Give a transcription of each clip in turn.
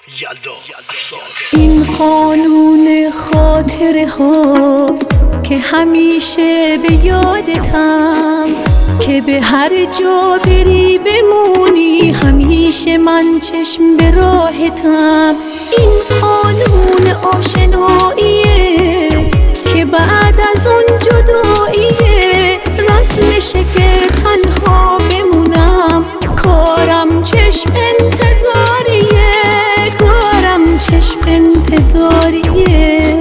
این قانون خاطره هاست که همیشه به یادتم، که به هر جا بری بمونی همیشه من چشم به راهتم. این قانون آشناییه که بعد از اون جداییه، رسمشه که تنها بمونم، کارم چشم انتظاریه، کارم چشم انتظاریه.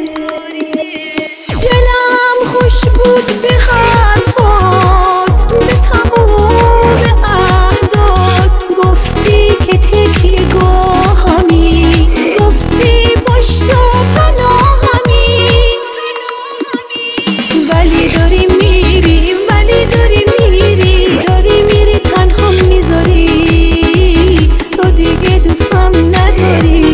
دلم خوش بود به حرفات، به تموم عهدات، گفتی که تکیه گاهمی، گفتی پشت و پناهمی، ولی داری میری، ولی داری میری، داری میری تنها میذاری، تو دیگه دوستم نداری.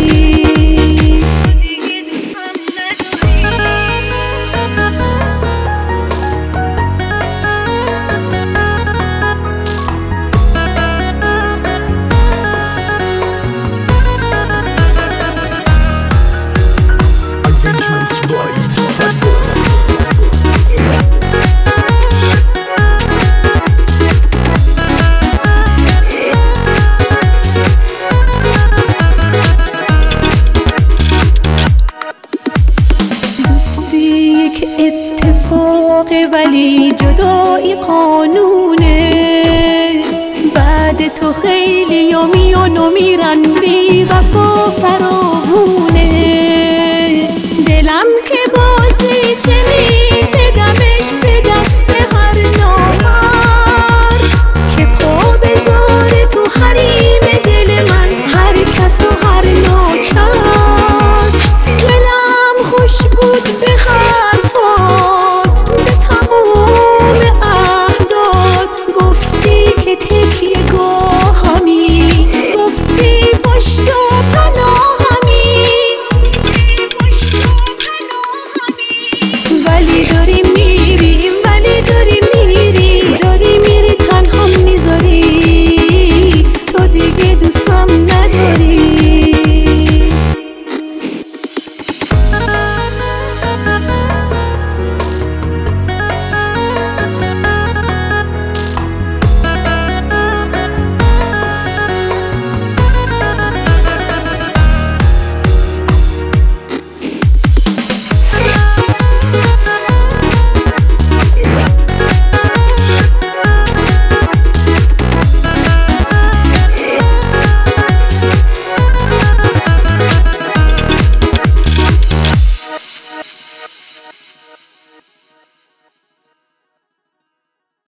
اتفاقه ولی جدایی قانونه، بعد تو خیلی یا میان و میرن، بی وفا فراوونه. دلم که بازی چه میزه دمش به دست هر نامر، که پا بذاره تو حریم دل من هر کس و هر ناکر.